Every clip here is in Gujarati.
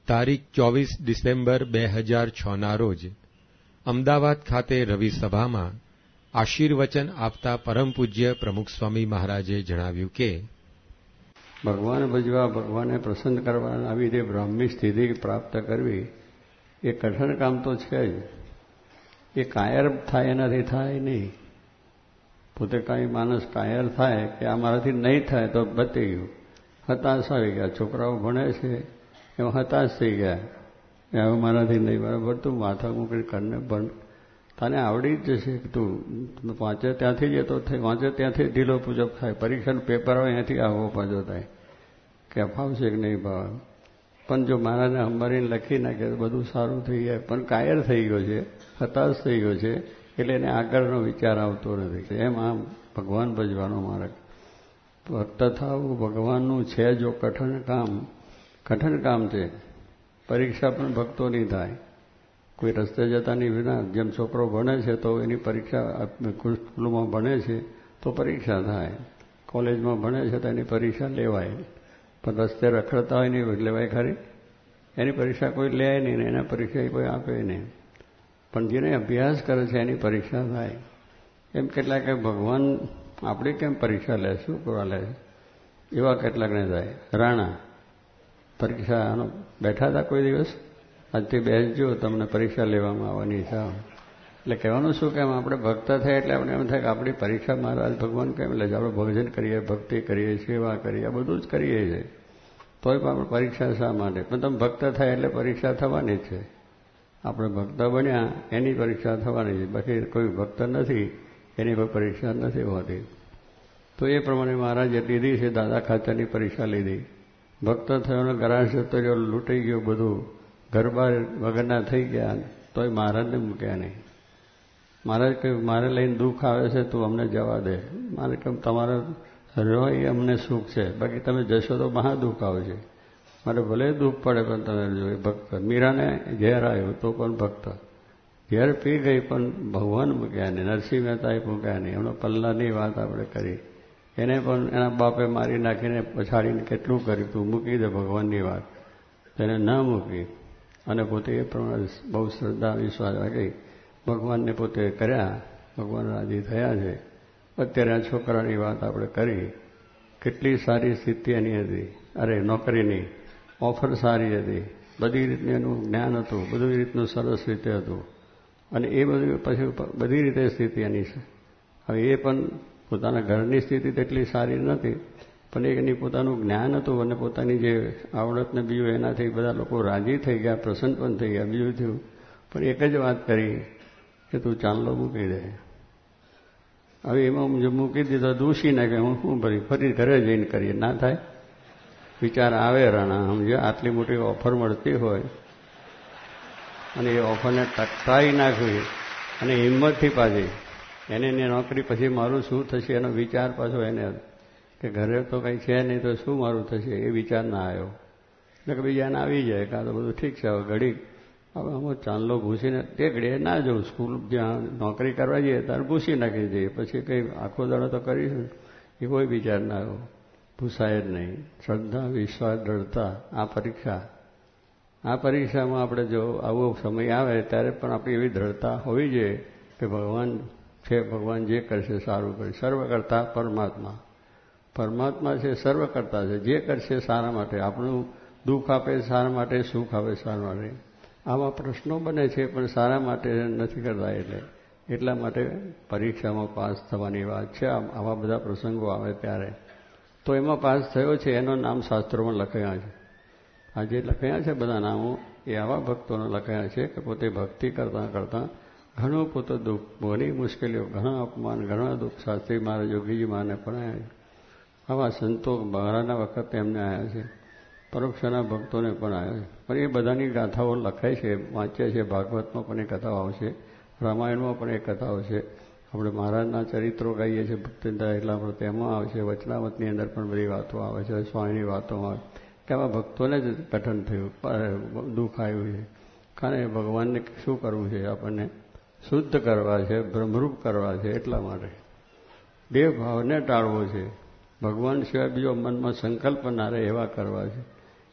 તારીખ 24 ડિસેમ્બર 2006ના રોજ અમદાવાદ ખાતે રવિ સભામાં આશીર્વચન આપતા પરમ પૂજ્ય પ્રમુખ સ્વામી મહારાજે જણાવ્યું કે ભગવાન ભજવા, ભગવાનને પ્રસન્ન કરવા, આવી રીતે બ્રાહ્મી સ્થિતિ પ્રાપ્ત કરવી એ કઠણ કામ તો છે જ. એ કાયર થાય એનાથી થાય નહીં. પોતે કાંઈ માણસ કાયર થાય કે આ મારાથી નહીં થાય તો બતી ગયું, હતાશ આવી ગયા. છોકરાઓ ભણે છે એમાં હતાશ થઈ ગયા કે હવે મારાથી નહીં, બરાબર તું માથા મૂકીને કરને ભણ, તને આવડી જ જશે. તું વાંચે ત્યાંથી જતો થાય, વાંચે ત્યાંથી ઢીલો પૂજપ થાય, પરીક્ષાનું પેપર આવે અહીંયાથી આવો પાછો થાય કે ફાવશે કે નહીં ભાવ. પણ જો મહારાજને અંબારીને લખી નાખે તો બધું સારું થઈ જાય. પણ કાયર થઈ ગયો છે, હતાશ થઈ ગયો છે, એટલે એને આગળનો વિચાર આવતો નથી. એમ આમ ભગવાન ભજવાનો માર્ગ. ભક્ત થવું ભગવાનનું છે જો કઠણ કામ છે. પરીક્ષા પણ ભક્તોની થાય. કોઈ રસ્તે જતાની વિના, જેમ છોકરો ભણે છે તો એની પરીક્ષા, સ્કૂલમાં ભણે છે તો પરીક્ષા થાય, કોલેજમાં ભણે છે તો એની પરીક્ષા લેવાય. પણ રસ્તે રખડતા હોય નહીં લેવાય ખરી? એની પરીક્ષા કોઈ લે નહીં, એના પરીક્ષા કોઈ આપે નહીં. પણ જેને અભ્યાસ કરે છે એની પરીક્ષા થાય. એમ કેટલાક ભગવાન આપણી કેમ પરીક્ષા લે, શું કરવા લે, એવા કેટલાકને થાય. રાણા પરીક્ષા બેઠા હતા કોઈ દિવસ, આજથી બેસજો તમને પરીક્ષા લેવામાં આવવાની છે. એટલે કહેવાનું શું કે આપણે ભક્ત થાય એટલે આપણે એમ થાય કે આપણી પરીક્ષા મહારાજ ભગવાન કેમ લે છે. આપણે ભજન કરીએ, ભક્તિ કરીએ, સેવા કરીએ, આ બધું જ કરીએ છીએ, તોય પણ આપણે પરીક્ષા શા માટે? પણ તમે ભક્ત થાય એટલે પરીક્ષા થવાની જ છે. આપણે ભક્ત બન્યા એની પરીક્ષા થવાની છે, બાકી કોઈ ભક્ત નથી એની કોઈ પરીક્ષા નથી હોતી. તો એ પ્રમાણે મહારાજે લીધી છે, દાદા ખાચરની પરીક્ષા લીધી. ભક્ત થયોનો ગરાશ જતો રહ્યો, લૂંટાઈ ગયો બધું, ઘરબાર વગરના થઈ ગયા, તોય મહારાજને મૂક્યા નહીં. મહારાજ કહ્યું મારે લઈને દુઃખ આવે છે તું અમને જવા દે. મારે કેમ તમારે રહ્યો એ અમને સુખ છે, બાકી તમે જશો તો મહા દુઃખ આવશે. મારે ભલે દુઃખ પડે પણ તમે જો. ભક્ત મીરાને ઝેર આવ્યું તો પણ ભક્ત, ઝેર પી ગઈ પણ ભગવાન મૂક્યા નહીં, નરસિંહ મહેતાએ મૂક્યા નહીં. એમનો પલ્લાની વાત આપણે કરી, એને પણ એના બાપે મારી નાખીને પછાડીને કેટલું કર્યું, તું મૂકી દે ભગવાનની વાત, તેને ન મૂકી. અને પોતે એ પ્રમાણે બહુ શ્રદ્ધા વિશ્વાસ રાખી ભગવાનને પોતે કર્યા. ભગવાન રાજી થયા છે. અત્યારે આ છોકરાની વાત આપણે કરી, કેટલી સારી સ્થિતિ એની હતી. અરે નોકરીની ઓફર સારી હતી, બધી રીતનું એનું જ્ઞાન હતું, બધી રીતનું સરસ રીતે હતું. અને એ બધું પછી બધી રીતે સ્થિતિ એની છે. હવે એ પણ પોતાના ઘરની સ્થિતિ તેટલી સારી નથી, પણ એની પોતાનું જ્ઞાન હતું અને પોતાની જે આવડતને બીજું એનાથી બધા લોકો રાજી થઈ ગયા, પ્રસન્ન પણ થઈ ગયા. બીજું થયું પણ એક જ વાત કરી કે તું ચાંદલો મૂકી દે. હવે એમાં જો મૂકી દીધો દૂષી નાખે, હું શું ભરી ફરી ઘરે જઈને કરીએ, ના થાય. વિચાર આવે રાણા, સમજે આટલી મોટી ઓફર મળતી હોય અને એ ઓફરને ટકરાઈ નાખવી અને હિંમતથી પાછી એને નોકરી પછી મારું શું થશે એનો વિચાર પાછો એને કે ઘરે તો કંઈ છે નહીં તો શું મારું થશે એ વિચાર ના આવ્યો. એટલે કે બીજાને આવી જાય કાં તો બધું ઠીક છે. હવે ઘડી હવે આમાં ચાંદલો ભૂસીને તે ઘડીએ ના જવું, સ્કૂલ જ્યાં નોકરી કરવા જઈએ ત્યારે ભૂસી નાખી દઈએ, પછી કંઈ આખો દાડો તો કરીશું એ કોઈ વિચાર ના આવ્યો. ભૂસાય જ નહીં. શ્રદ્ધા, વિશ્વાસ, દ્રઢતા. આ પરીક્ષામાં આપણે જો આવો સમય આવે ત્યારે પણ આપણી એવી દ્રઢતા હોવી જોઈએ કે ભગવાન છે, ભગવાન જે કરશે સારું કરશે. સર્વ કરતા પરમાત્મા છે, સર્વ કરતા છે, જે કરશે સારા માટે. આપણું દુઃખ આપે સારા માટે, સુખ આપે સારા માટે. આવા પ્રશ્નો બને છે પણ સારા માટે નથી કરતા. એટલા માટે પરીક્ષામાં પાસ થવાની વાત છે. આવા બધા પ્રસંગો આવે ત્યારે તો એમાં પાસ થયો છે એનું નામ શાસ્ત્રોમાં લખાયા છે. આ જે લખાયા છે બધા નામો એ આવા ભક્તોને લખાયા છે કે પોતે ભક્તિ કરતાં કરતાં ઘણું પોતે દુઃખ, ઘણી મુશ્કેલીઓ, ઘણા અપમાન, ઘણા દુઃખ શાસ્ત્રી મારા યોગીજી માને પણ આવ્યા છે. આવા સંતો મહારાજના વખતે એમને આવ્યા છે, પરોક્ષના ભક્તોને પણ આવ્યા છે. પણ એ બધાની ગાથાઓ લખાય છે, વાંચ્યા છે. ભાગવતમાં પણ એ કથાઓ આવશે, રામાયણમાં પણ એ કથાઓ છે. આપણે મહારાજના ચરિત્રો ગાઈએ છીએ ભક્તિદાસ, એટલા પણ તેમાં આવે છે. વચનામતની અંદર પણ બધી વાતો આવે છે, સ્વામીની વાતોમાં આવે કે આવા ભક્તોને જ કઠણ થયું, દુઃખ આવ્યું છે. કારણ ભગવાનને શું કરવું છે? આપણને શુદ્ધ કરવા છે, બ્રહ્મરૂપ કરવા છે. એટલા માટે દેહ ભાવને ટાળવો છે. ભગવાન સિવાય બીજો મનમાં સંકલ્પ ના રહે એવા કરવા છે.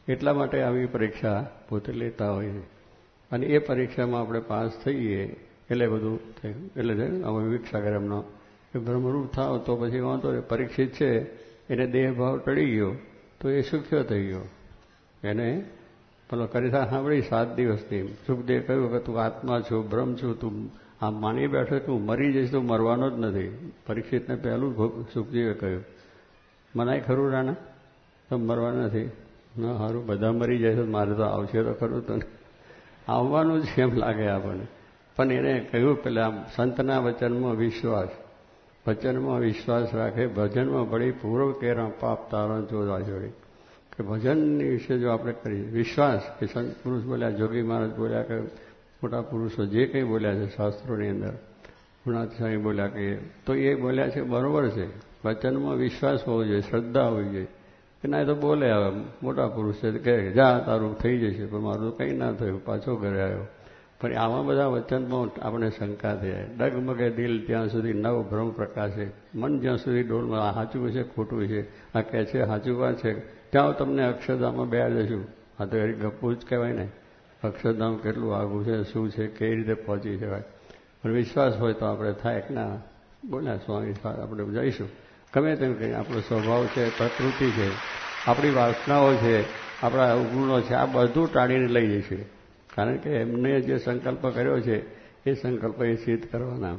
એટલા માટે આવી પરીક્ષા પોતે લેતા હોય છે. અને એ પરીક્ષામાં આપણે પાસ થઈએ એટલે બધું થયું. એટલે હવે વિક્ષાગ્રમનો એ બ્રહ્મરૂપ થાવ તો પછી વાંધો નહીં. પરીક્ષિત છે એને દેહ ભાવ ટળી ગયો તો એ સુખ્યો થઈ ગયો. એને પેલો કરિતા સાંભળી 7 દિવસની સુખદેવ કહ્યું કે તું આત્મા છું, બ્રહ્મ છું, તું આમ માની બેઠો તું મરી જઈશ, તું મરવાનો જ નથી. પરીક્ષિતને પહેલું સુખદેવે કહ્યું. મનાય ખરું રાણા, તો મરવા નથી. ના સારું, બધા મરી જાય તો મારે તો આવશે તો ખરું, તો આવવાનું જ એમ લાગે આપણને. પણ એને કહ્યું પેલા આમ સંતના વચનમાં વિશ્વાસ, વચનમાં વિશ્વાસ રાખે, ભજનમાં ભળી પૂર્વ કેરા પાપ તારણ જોવા જોડી. કે ભજનની વિશે જો આપણે કરીએ વિશ્વાસ, કે સંત પુરુષ બોલ્યા, જોગી મહારાજ બોલ્યા, કે મોટા પુરુષો જે કંઈ બોલ્યા છે શાસ્ત્રોની અંદર, ગુણાત સ્વામી બોલ્યા, કે તો એ બોલ્યા છે બરોબર છે. વચનમાં વિશ્વાસ હોવો જોઈએ, શ્રદ્ધા હોવી જોઈએ. કે ના એ તો બોલે હવે મોટા પુરુષ છે કહે જા તારું થઈ જશે, પણ મારું કંઈ ના થયું, પાછો ઘરે આવ્યો. પણ આવા બધા વચનમાં આપણે શંકા થાય. ડગમગે દિલ ત્યાં સુધી નવ ભ્રમ પ્રકાશે, મન જ્યાં સુધી ડોલમાં આ સાચું છે ખોટું છે, આ કહે છે સાચું વાત છે, ત્યાં તમને અક્ષરધામમાં બેસી જશું. આ તો એ ગપ્પું જ કહેવાય ને. અક્ષરધામ કેટલું આગું છે, શું છે, કઈ રીતે પહોંચી જવાય. પણ વિશ્વાસ હોય તો આપણે થાય કે ના બોલ્યા સ્વામી આપણે જઈશું. ગમે તેમ કંઈ આપણો સ્વભાવ છે, પ્રકૃતિ છે, આપણી વાસનાઓ છે, આપણા અવગુણો છે, આ બધું ટાળીને લઈ જઈશું. કારણ કે એમને જે સંકલ્પ કર્યો છે એ સંકલ્પ એ સિદ્ધ કરવાના.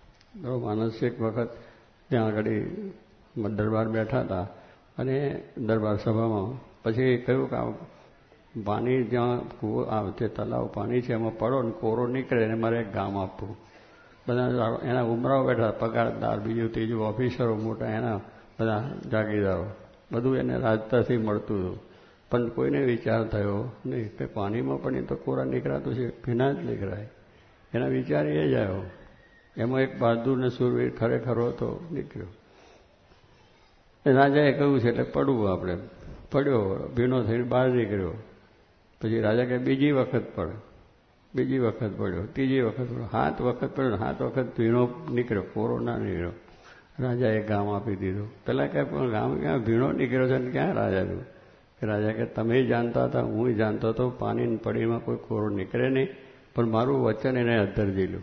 માનસ એક વખત ત્યાં આગળ દરબાર બેઠા હતા અને દરબાર સભામાં પછી કહ્યું કે પાણી જ્યાં કૂવો તે તલાવ પાણી છે એમાં પડો ને કોરો નીકળે અને મારે એક ગામ આપવું. બધા એના ઉમરાઓ બેઠા, પગારદાર, બીજું ત્રીજું ઓફિસરો મોટા, એના બધા જાગીરદારો, બધું એને રાજતાથી મળતું હતું. પણ કોઈને વિચાર થયો નહીં કે પાણીમાં પણ એ તો કોરા નીકળાતું છે, ભીના જ નીકળાય. એના વિચાર એ જ આવ્યો. એમાં એક બહાદુર ને સુરવીર ખરેખર હતો, નીકળ્યો. રાજાએ કહ્યું છે એટલે પડવું આપણે. પડ્યો, ભીનો થઈને બહાર નીકળ્યો. પછી રાજા કહે બીજી વખત પડ. બીજી વખત પડ્યો, ત્રીજી વખત પડ્યો, 7 વખત પડ્યો, 7 વખત ભીનો નીકળ્યો, કોરો ના નીકળ્યો. રાજાએ ગામ આપી દીધું. પેલા કહે પણ ગામ ક્યાં ભીનો નીકળ્યો છે ને ક્યાં રાજાનું? રાજા કે તમે જાણતા હતા, હું જાણતો હતો, પાણી પડીમાં કોઈ કોરો નીકળે નહીં, પણ મારું વચન એને અધર જીલું.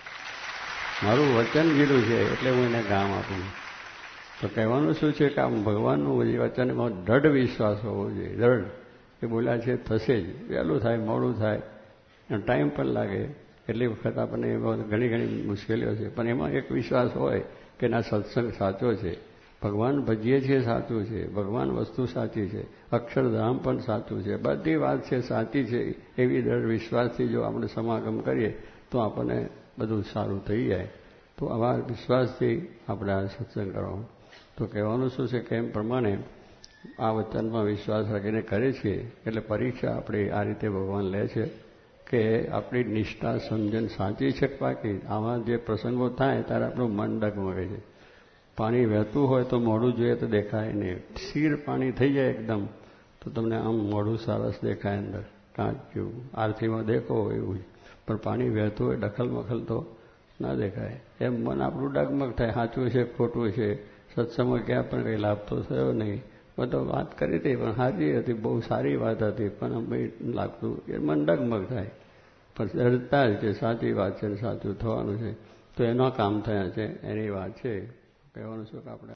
મારું વચન જીલું છે એટલે હું એને ગામ આપું. તો કહેવાનું શું છે કે આમ ભગવાનનું વચનમાં દૃઢ વિશ્વાસ હોવો જોઈએ. દૃઢ એ બોલ્યા છે થશે જ. વહેલું થાય મોડું થાય, ટાઈમ પણ લાગે, એટલી વખત આપણને ઘણી ઘણી મુશ્કેલીઓ છે. પણ એમાં એક વિશ્વાસ હોય કે ના સત્સંગ સાચો છે, ભગવાન ભજીએ છીએ સાચું છે, ભગવાન વસ્તુ સાચી છે, અક્ષરધામ પણ સાચું છે, બધી વાત છે સાચી છે. એવી દૃઢ વિશ્વાસથી જો આપણે સમાગમ કરીએ તો આપણને બધું સારું થઈ જાય. તો આવા વિશ્વાસથી આપણે આ સત્સંગ કરવાનું. તો કહેવાનું શું છે કે એમ પ્રમાણે આ વચનમાં વિશ્વાસ રાખીને કરે છીએ એટલે પરીક્ષા આપણે આ રીતે ભગવાન લે છે કે આપણી નિષ્ઠા સમજણ સાચી છે કે બાકી. આવા જે પ્રસંગો થાય ત્યારે આપણું મન ડગમગે છે. પાણી વહેતું હોય તો મોઢું જોઈએ તો દેખાય નહીં. સ્થિર પાણી થઈ જાય એકદમ તો તમને આમ મોઢું સરસ દેખાય, અંદર કાંચ જેવું આરતીમાં દેખો એવું જ. પણ પાણી વહેતું હોય ડખલ તો ના દેખાય. એમ મન આપણું ડગમગ થાય, સાચું છે ખોટું છે, સત્સંગમાં ક્યાં પણ કંઈ લાભ તો થયો નહીં. બધો વાત કરી હતી પણ સાચી હતી, બહુ સારી વાત હતી, પણ અમે લાગતું એ મન ડગમગ થાય. પણ ડરતા જ કે સાચી વાત છે ને સાચું થવાનું છે, તો એનો કામ થયા છે એની વાત છે. કહેવાનું શું કે આપણે